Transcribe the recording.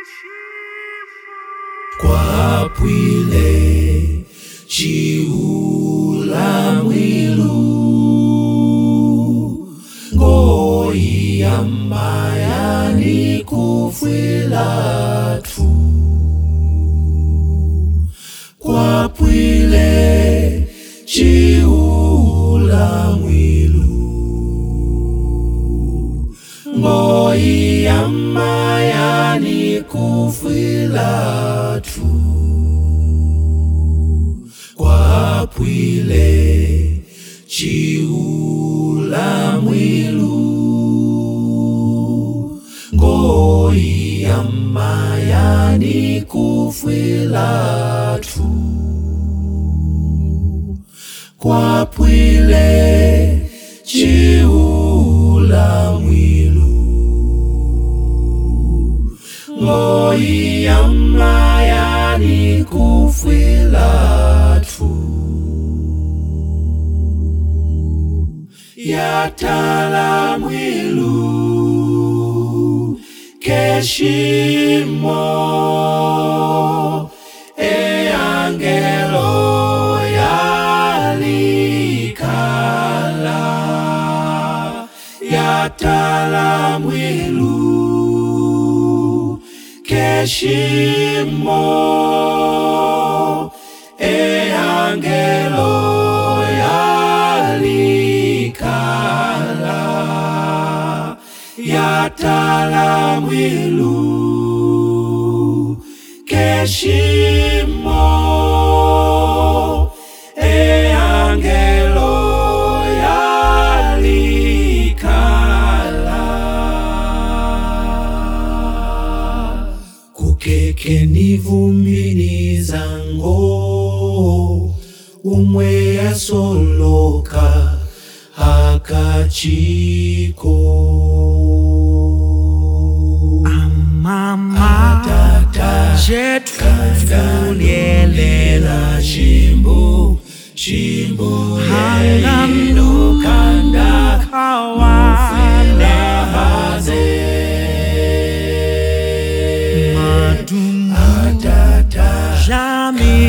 Kwa pwile chiula mwilu ngoi ya mayani kufwila tu. Kwa pwile chiula mwilu ngoi ya mayani kufwila tu. Kwa pwile chiula mwilu ngoi ya mayani kufwila tu. Kwa pwile chiula mwilu ngoi ya mayani kufwila tu. Yatala mwilu keshimo angelo yalikala. Yatala mwilu keshimo angelo yalikala. Yatala mwilu keshimo angelo yalikala. Kukeke nivumbi zango umwe yasoloka hakachiko. Mama jetufulielela shimbo hanganu kanda kawane haze madumu atata jami